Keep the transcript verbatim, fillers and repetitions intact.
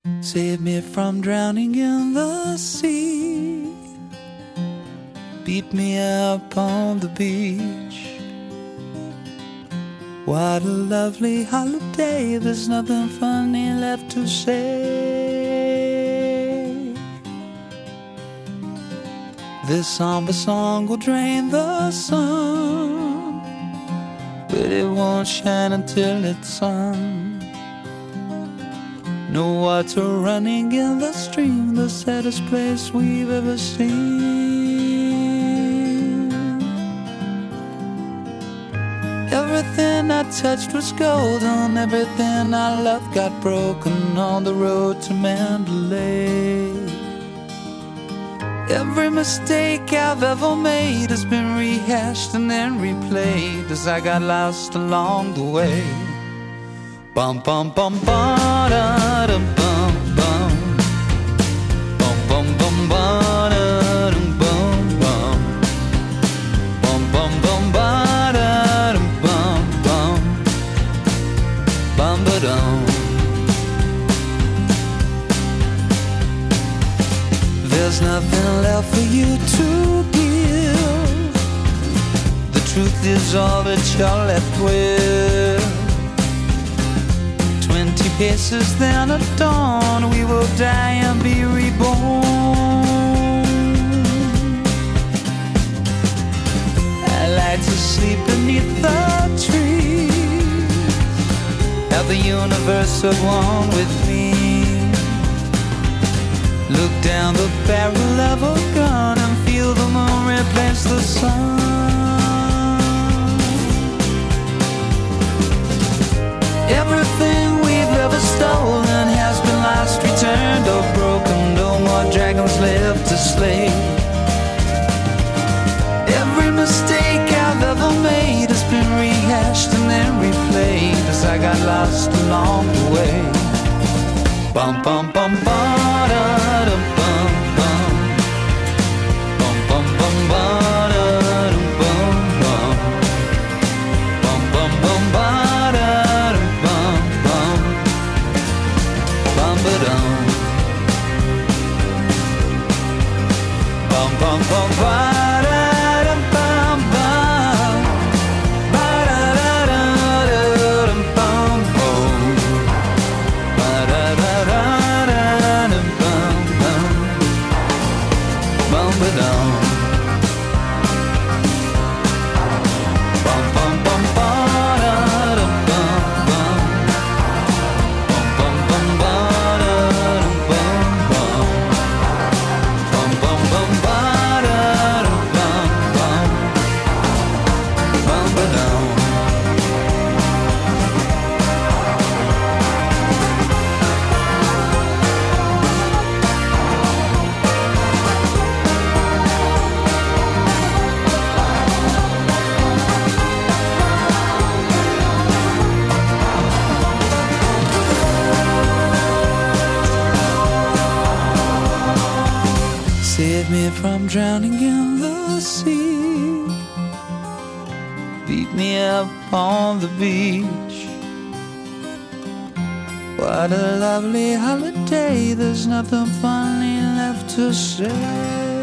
Save me from drowning in the sea. Beat me up on the beach. What a lovely holiday. There's nothing funny left to say. This somber song will drain the sun, but it won't shine until it's sung. No water running in the stream, the saddest place we've ever seen. Everything I touched was golden, everything I loved got broken on the road to Mandalay. Every mistake I've ever made has been rehashed and then replayed as I got lost along the way. Bum bum bum ba da dum bum bum. Bum bum bum ba da dum bum bum. Bum bum bum ba da dum bum bum. Bum ba dum. There's nothing left for you to give. The truth is all that you're left with. Twenty paces then at dawn, we will die and be reborn. I like to sleep beneath the trees, have the universe at one with me. Look down the barrel of a gun and feel the moon replace the sun. Everything we've ever stolen has been lost, returned or broken. No more dragons left to slay. Every mistake I've ever made has been rehashed and then replayed as I got lost along the way. Bum bum bum ba da dum bum bum. Bum bum bum ba da dum bum bum. Bum bum bum ba da dum bum bum. Bum ba dum. Bum bum bum ba da dum bum bum. Ba da da da da dum bum bum. Ba da da da da dum bum bum. Bum ba dum. Bum bum bum ba da dum bum bum. Bum bum bum ba da dum bum bum. Bum bum bum ba da dum bum bum. Bum ba dum. Save me from drowning in the sea. Beat me up on the beach. What a lovely holiday. There's nothing funny left to say.